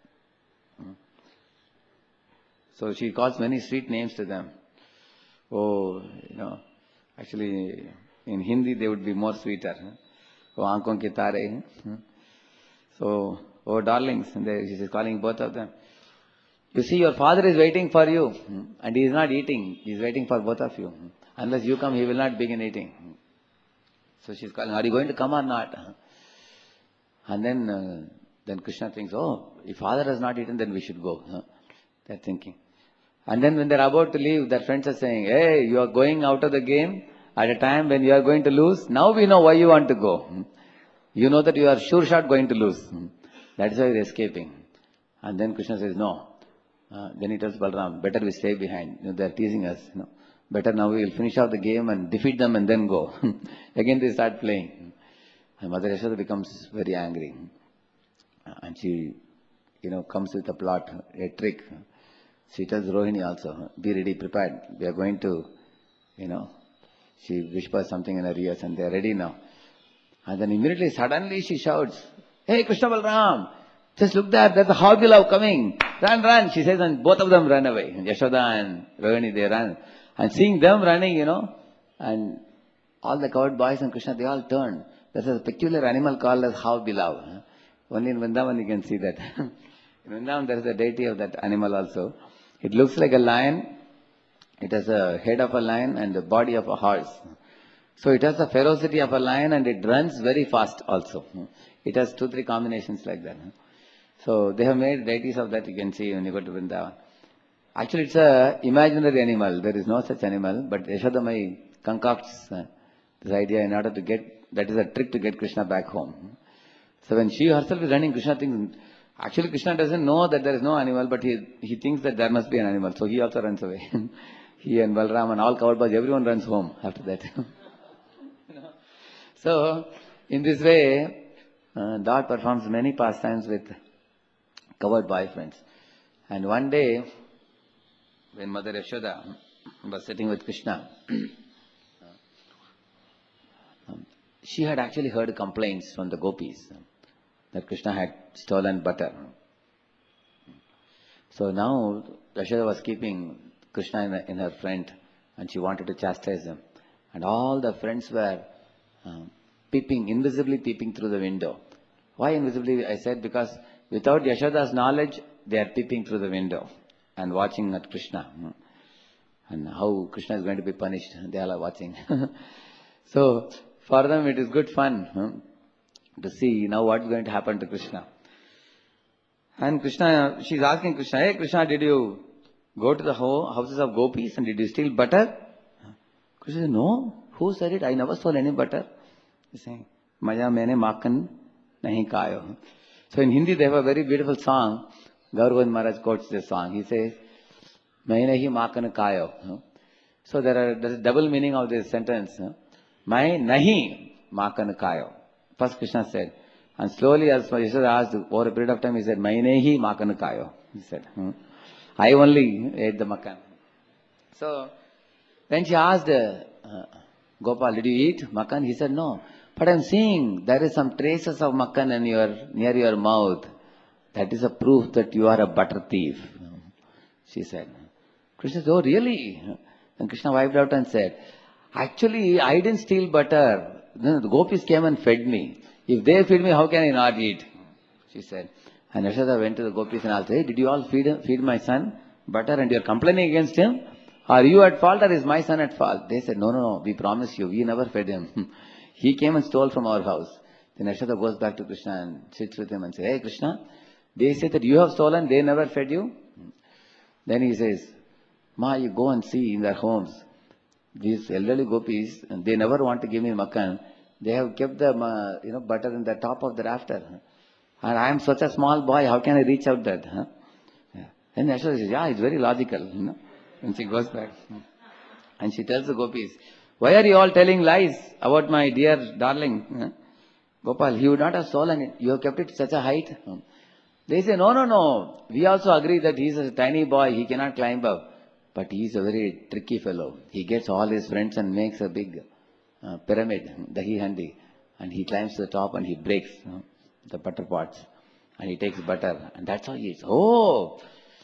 so she calls many sweet names to them. Oh, actually in Hindi they would be more sweeter. Oh, aankhon ki tare. So, oh darlings, and she is calling both of them. You see, your father is waiting for you and he is not eating. He is waiting for both of you. Unless you come, he will not begin eating. So she is calling, are you going to come or not? And then Then Krishna thinks, oh, if father has not eaten, then we should go. They're thinking. And then when they're about to leave, their friends are saying, hey, you are going out of the game at a time when you are going to lose. Now we know why you want to go. You know that you are sure shot going to lose. That is why you're escaping. And then Krishna says, no. Then he tells Balram, better we stay behind. They're teasing us. Better now we will finish off the game and defeat them and then go. Again they start playing. And Mother Yashoda becomes very angry. And she, comes with a plot, a trick. She tells Rohini also, be ready, prepared. We are going to, she whispers something in her ears and they are ready now. And then immediately, suddenly she shouts, hey Krishna Balram, just look there, there's a Hobbilav coming. Run, run. She says, and both of them run away. Yashoda and Rohini, they run. And seeing them running, and all the coward boys and Krishna, they all turn. There's a peculiar animal called as Hobbilav. Only in Vrindavan you can see that. In Vrindavan there is a deity of that animal also. It looks like a lion. It has a head of a lion and the body of a horse. So it has the ferocity of a lion and it runs very fast also. It has 2-3 combinations like that. So they have made deities of that, you can see when you go to Vrindavan. Actually it's a imaginary animal. There is no such animal. But Yashodamai concocts this idea in order to get, that is a trick to get Krishna back home. So when she herself is running, Krishna thinks, actually Krishna doesn't know that there is no animal, but he thinks that there must be an animal. So he also runs away. He and Balram and all coward boys, everyone runs home after that. So in this way, Lord performs many pastimes with coward boyfriends. And one day, when Mother Yashoda was sitting with Krishna, she had actually heard complaints from the gopis that Krishna had stolen butter. So now Yashoda was keeping Krishna in her front and she wanted to chastise him. And all the friends were invisibly peeping through the window. Why invisibly? I said because without Yashoda's knowledge, they are peeping through the window and watching at Krishna. And how Krishna is going to be punished, they all are watching. So for them it is good fun to see now what is going to happen to Krishna. And Krishna, she's asking Krishna, hey Krishna, did you go to the houses of gopis and did you steal butter? Krishna says, no. Who said it? I never stole any butter. He's saying, Maja maine makhan nahi kaayo. So in Hindi they have a very beautiful song. Gaur Govind Maharaj quotes this song. He says, maine hi makhan kaayo. So there's a double meaning of this sentence. Main nahi makhan kaayo. First Krishna said. And slowly as Yashoda asked, over a period of time he said, maine hi makhan kaayo. He said, I only ate the makhan. So when she asked Gopal, did you eat makhan? He said, no. But I'm seeing there is some traces of makhan near your mouth. That is a proof that you are a butter thief. She said. Krishna said, oh really? And Krishna wiped out and said, actually I didn't steal butter. The gopis came and fed me. If they feed me, how can I not eat? She said. And Yashoda went to the gopis and asked, hey, did you all feed my son butter and you're complaining against him? Are you at fault or is my son at fault? They said, no, we promise you, we never fed him. He came and stole from our house. Then Yashoda goes back to Krishna and sits with him and says, hey Krishna, they say that you have stolen, they never fed you? Then he says, Ma, you go and see in their homes. These elderly gopis, they never want to give me makhan. They have kept the butter in the top of the rafter. And I am such a small boy, how can I reach out that? Then Yashoda says, yeah, it's very logical. And she goes back. And she tells the gopis, why are you all telling lies about my dear darling? Gopal, he would not have stolen it. You have kept it such a height. They say, no. We also agree that he is a tiny boy. He cannot climb up. But he is a very tricky fellow. He gets all his friends and makes a big pyramid, dahi handi. And he climbs to the top and he breaks the butter pots. And he takes butter. And that's how he is. Oh!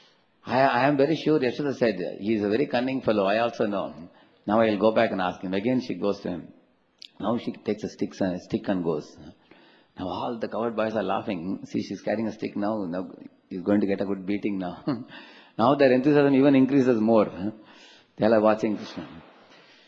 I am very sure, Yashoda said, he is a very cunning fellow, I also know. Now I will go back and ask him. Again she goes to him. Now she takes a stick and goes. Now all the coward boys are laughing. See, she's carrying a stick now he's going to get a good beating now. Now their enthusiasm even increases more. They are watching Krishna.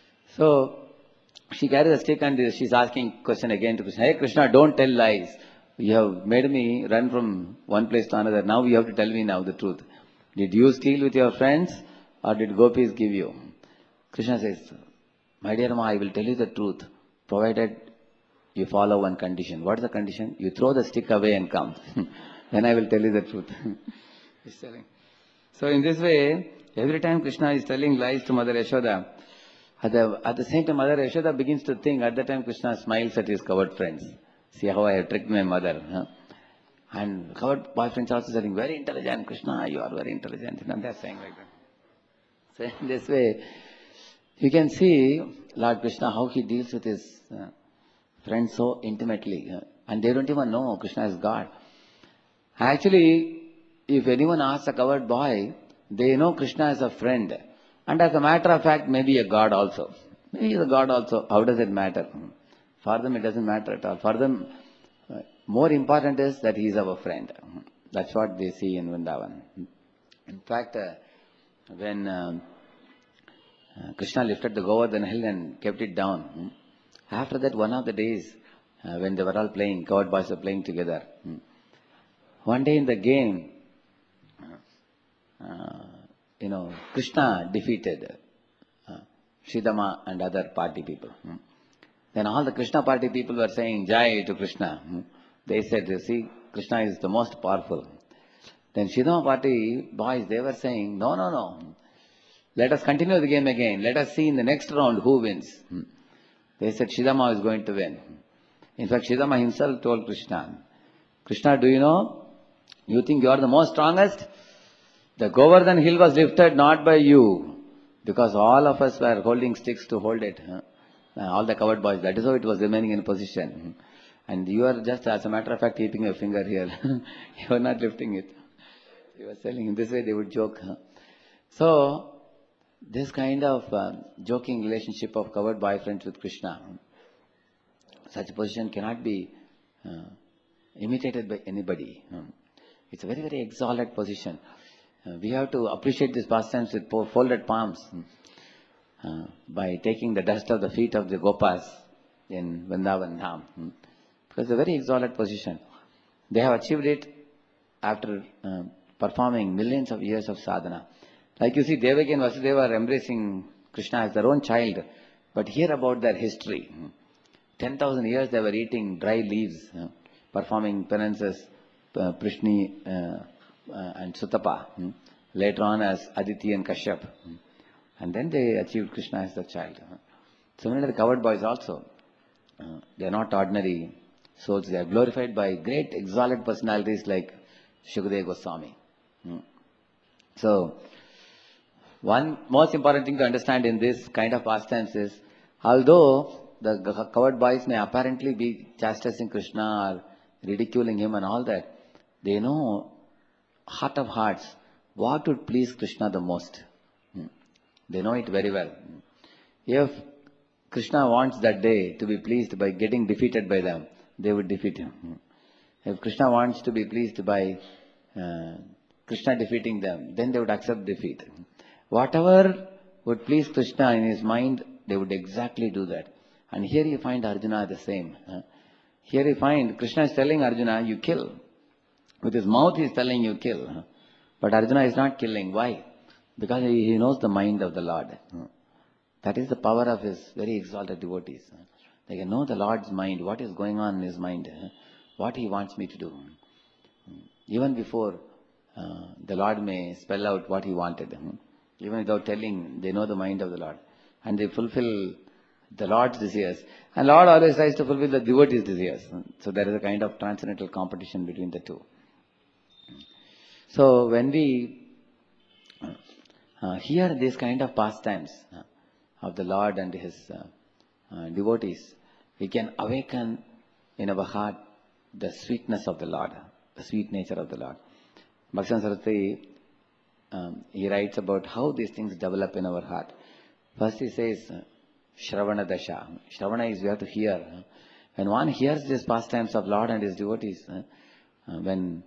So she carries a stick and she's asking question again to Krishna. Hey Krishna, don't tell lies. You have made me run from one place to another. Now you have to tell me now the truth. Did you steal with your friends or did gopis give you? Krishna says, my dear Ma, I will tell you the truth, provided you follow one condition. What is the condition? You throw the stick away and come. Then I will tell you the truth. He's telling. So in this way, every time Krishna is telling lies to Mother Yashoda, at the same time Mother Yashoda begins to think, at that time Krishna smiles at his coward friends. See how I have tricked my mother. Huh? And coward boyfriends also saying, very intelligent, Krishna, you are very intelligent. And they're saying like that. So in this way, you can see Lord Krishna, how he deals with his friends so intimately. And they don't even know Krishna is God. Actually, if anyone asks a coward boy, they know Krishna is a friend. And as a matter of fact, maybe a God also. Maybe he's a God also. How does it matter? For them, it doesn't matter at all. For them, more important is that he is our friend. That's what they see in Vrindavan. In fact, when Krishna lifted the Govardhan hill and kept it down, after that, one of the days, when they were all playing, coward boys were playing together. One day in the game, Krishna defeated Sridhama and other party people. Then all the Krishna party people were saying Jai to Krishna. They said, you see, Krishna is the most powerful. Then Sridhama party boys, they were saying, no. Let us continue the game again. Let us see in the next round who wins. They said Sridhama is going to win. In fact, Sridhama himself told Krishna, Krishna, do you know? You think you are the most strongest? The Govardhan hill was lifted not by you, because all of us were holding sticks to hold it. All the coward boys. That is how it was remaining in position. And you are just, as a matter of fact, keeping your finger here. You are not lifting it. He was telling in this way they would joke. So, this kind of joking relationship of coward boyfriends with Krishna, such a position cannot be imitated by anybody. It's a very, very exalted position. We have to appreciate this pastimes with folded palms by taking the dust of the feet of the Gopas in Vrindavan Dham. Because it's a very exalted position. They have achieved it after performing millions of years of sadhana. Like you see, Devaki and Vasudeva are embracing Krishna as their own child. But hear about their history. 10,000 years they were eating dry leaves, performing penances, Prishni and Sutapa. Later on as Aditi and Kashyap. And then they achieved Krishna as their child. Similarly, the coward boys also. They are not ordinary souls. They are glorified by great exalted personalities like Shukadeva Goswami. So, one most important thing to understand in this kind of pastimes is, although the coward boys may apparently be chastising Krishna or ridiculing him and all that, they know, heart of hearts, what would please Krishna the most. They know it very well. If Krishna wants that day to be pleased by getting defeated by them, they would defeat him. If Krishna wants to be pleased by Krishna defeating them, then they would accept defeat. Whatever would please Krishna in his mind, they would exactly do that. And here you find Arjuna the same. Here you find Krishna is telling Arjuna, you kill. With his mouth he is telling you kill. But Arjuna is not killing. Why? Because he knows the mind of the Lord. That is the power of his very exalted devotees. They can know the Lord's mind, what is going on in his mind, what he wants me to do. Even before the Lord may spell out what he wanted. Even without telling, they know the mind of the Lord. And they fulfill the Lord's desires. And Lord always tries to fulfill the devotee's desires. So there is a kind of transcendental competition between the two. So when we hear this kind of pastimes of the Lord and his devotees, we can awaken in our heart the sweetness of the Lord, the sweet nature of the Lord. Bhaktivinoda Saraswati, he writes about how these things develop in our heart. First he says, Shravana Dasha. Shravana is we have to hear. When one hears these pastimes of Lord and his devotees, when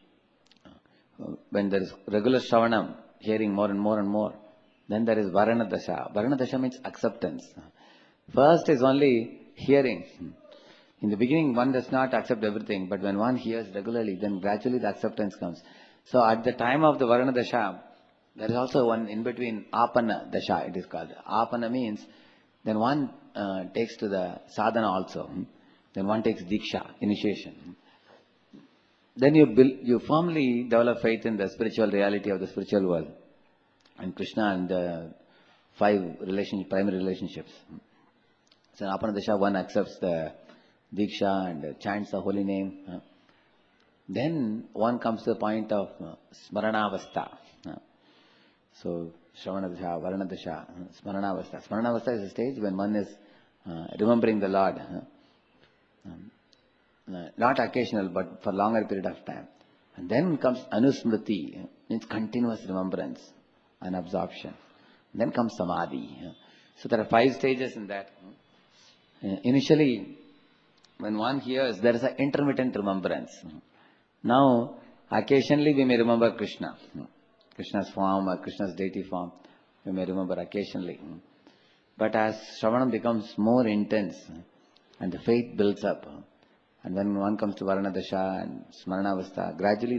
there is regular Shravanam, hearing more and more and more, then there is Varana Dasha. Varana Dasha means acceptance. First is only hearing. In the beginning, one does not accept everything, but when one hears regularly, then gradually the acceptance comes. So at the time of the Varana Dasha, there is also one in between Apana Dasha, it is called. Apana means then one takes to the sadhana also. Then one takes Diksha, initiation. Then you firmly develop faith in the spiritual reality of the spiritual world. And Krishna and the 5 primary relationships. So in Apana Dasha, one accepts the Diksha and chants the holy name. Then one comes to the point of Smaranavastha. So Shravana Dasha, Varana Dasha, Smaranavastha. Smaranavastha is a stage when one is remembering the Lord. Not occasional, but for longer period of time. And then comes Anusmriti, means continuous remembrance and absorption. Then comes Samadhi. So there are 5 stages in that. Initially, when one hears, there is an intermittent remembrance. Now, occasionally we may remember Krishna. Krishna's form or Krishna's deity form, we may remember occasionally. But as Shravanam becomes more intense and the faith builds up, and when one comes to Varana Dasha and Smaranavastha, gradually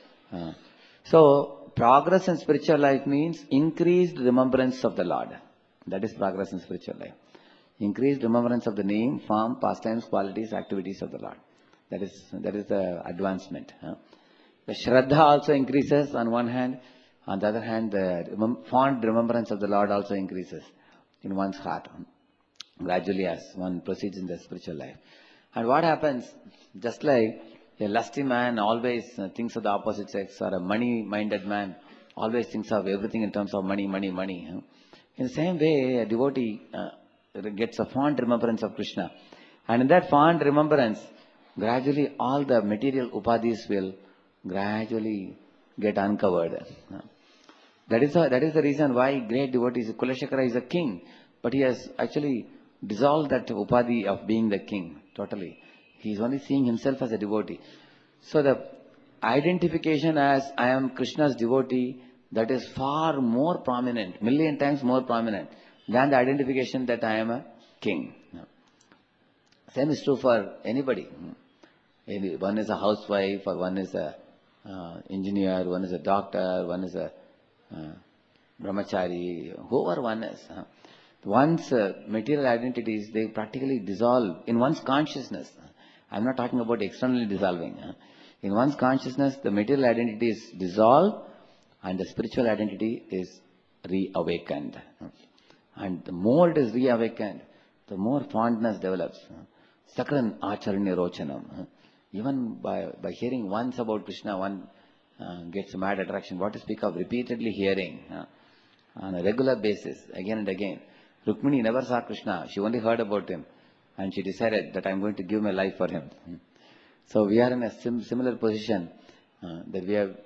so progress in spiritual life means increased remembrance of the Lord. That is progress in spiritual life. Increased remembrance of the name, form, pastimes, qualities, activities of the Lord. That is the advancement. The Shraddha also increases on one hand. On the other hand, the fond remembrance of the Lord also increases in one's heart, gradually as one proceeds in the spiritual life. And what happens, just like a lusty man always thinks of the opposite sex, or a money-minded man always thinks of everything in terms of money, money, money. In the same way, a devotee gets a fond remembrance of Krishna. And in that fond remembrance, gradually all the material upadhis will gradually get uncovered. That is the reason why great devotees, Kulashekara is a king, but he has actually dissolved that upadhi of being the king totally. He is only seeing himself as a devotee. So the identification as I am Krishna's devotee, that is far more prominent, million times more prominent than the identification that I am a king. Same is true for anybody. One is a housewife, or one is a engineer, one is a doctor, one is a brahmachari, whoever one is. One's material identities, they practically dissolve in one's consciousness. I'm not talking about externally dissolving. In one's consciousness, the material identity is dissolved and the spiritual identity is reawakened. And the more it is reawakened, the more fondness develops. Sakran acharanya rochanam. Even by hearing once about Krishna, one gets a mad attraction. What to speak of repeatedly hearing on a regular basis, again and again. Rukmini never saw Krishna. She only heard about him. And she decided that I'm going to give my life for him. So we are in a similar position that we have,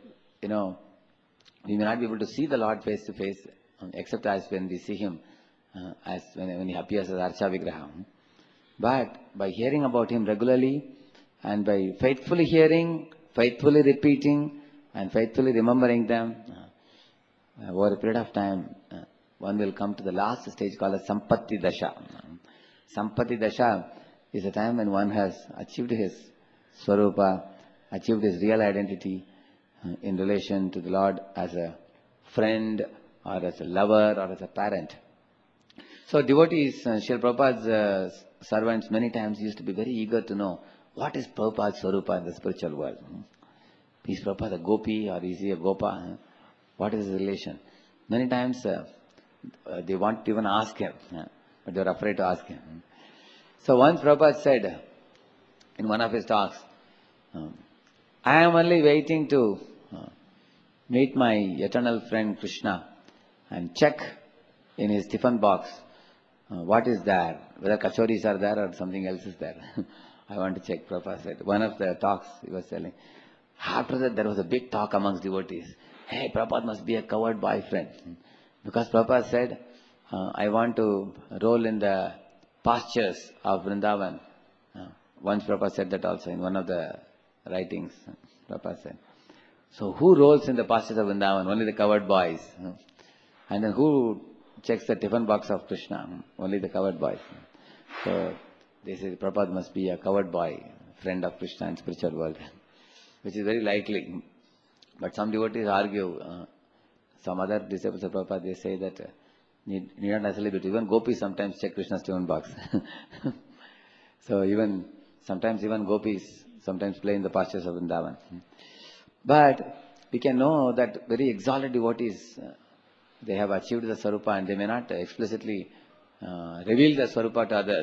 we may not be able to see the Lord face to face, except as when we see him, as when he appears as Archa Vigraha. But by hearing about him regularly, and by faithfully hearing, faithfully repeating, and faithfully remembering them, over a period of time, one will come to the last stage called as Sampatti Dasha. Sampatti Dasha is a time when one has achieved his Swarupa, achieved his real identity in relation to the Lord as a friend, or as a lover, or as a parent. So devotees, Srila Prabhupada's servants many times used to be very eager to know what is Prabhupada's Swarupa in the spiritual world. Is Prabhupada a gopi, or is he a gopa? What is his relation? Many times they want to even ask him, but they are afraid to ask him. So once Prabhupada said in one of his talks, I am only waiting to meet my eternal friend Krishna and check in his tiffin box what is there, whether kachoris are there or something else is there. I want to check, Prabhupada said. One of the talks he was telling. After that, there was a big talk amongst devotees. Hey, Prabhupada must be a coward boyfriend. Because Prabhupada said, I want to roll in the pastures of Vrindavan. Once Prabhupada said that also in one of the writings. Prabhupada said. So who rolls in the pastures of Vrindavan? Only the coward boys. And then who checks the tiffin box of Krishna? Only the coward boys. So they say Prabhupada must be a covered boy, friend of Krishna and spiritual world, which is very likely. But some devotees argue, some other disciples of Prabhupada, they say that need not necessarily be. Even gopis sometimes check Krishna's tune box. So sometimes even gopis sometimes play in the pastures of Vrindavan. But we can know that very exalted devotees, they have achieved the Swarupa and they may not explicitly reveal the Swarupa to others.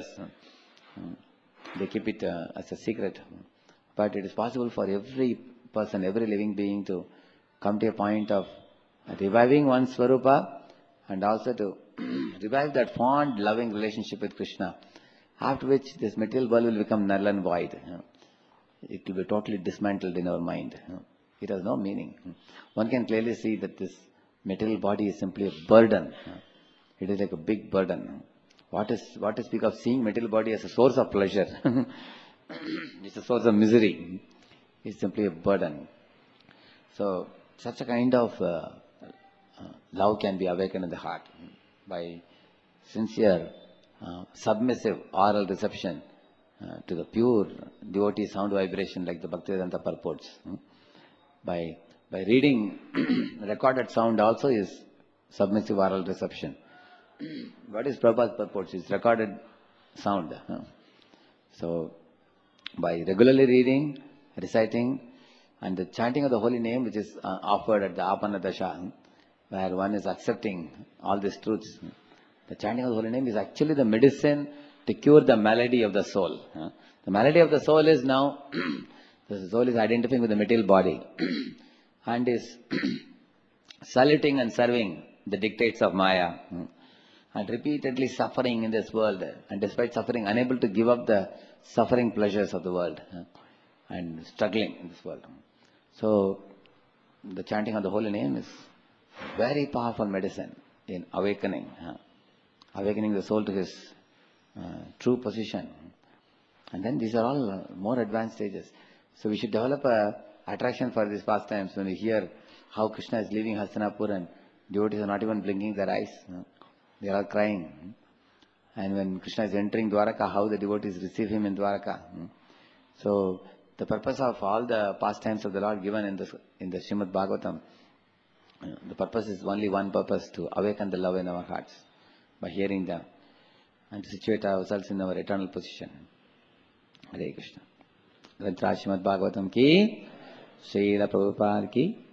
They keep it as a secret. But it is possible for every person, every living being to come to a point of reviving one's Swarupa and also to revive that fond, loving relationship with Krishna, after which this material world will become null and void. It will be totally dismantled in our mind. It has no meaning. One can clearly see that this material body is simply a burden. It is like a big burden. What to speak of seeing material body as a source of pleasure? It's a source of misery. It's simply a burden. So, such a kind of love can be awakened in the heart by sincere, submissive oral reception to the pure devotee sound vibration like the Bhaktivedanta purports. By reading recorded sound also is submissive oral reception. What is Prabhupada's purports? It's recorded sound. So, by regularly reading, reciting, and the chanting of the holy name which is offered at the Apana Dasha, where one is accepting all these truths, the chanting of the holy name is actually the medicine to cure the malady of the soul. The malady of the soul is now, the soul is identifying with the material body and is saluting and serving the dictates of Maya and repeatedly suffering in this world, and despite suffering unable to give up the suffering pleasures of the world and struggling in this world. So the chanting of the holy name is very powerful medicine in awakening the soul to his true position. And then these are all more advanced stages. So we should develop a attraction for these pastimes when we hear how Krishna is leaving Hastinapur and devotees are not even blinking their eyes. They are all crying. And when Krishna is entering Dwaraka, how the devotees receive him in Dwaraka. So the purpose of all the pastimes of the Lord given in the Srimad Bhagavatam, the purpose is only one purpose: to awaken the love in our hearts by hearing them and to situate ourselves in our eternal position. Hare Krishna. Granthra Srimad Bhagavatam ki, Srila Prabhupada ki.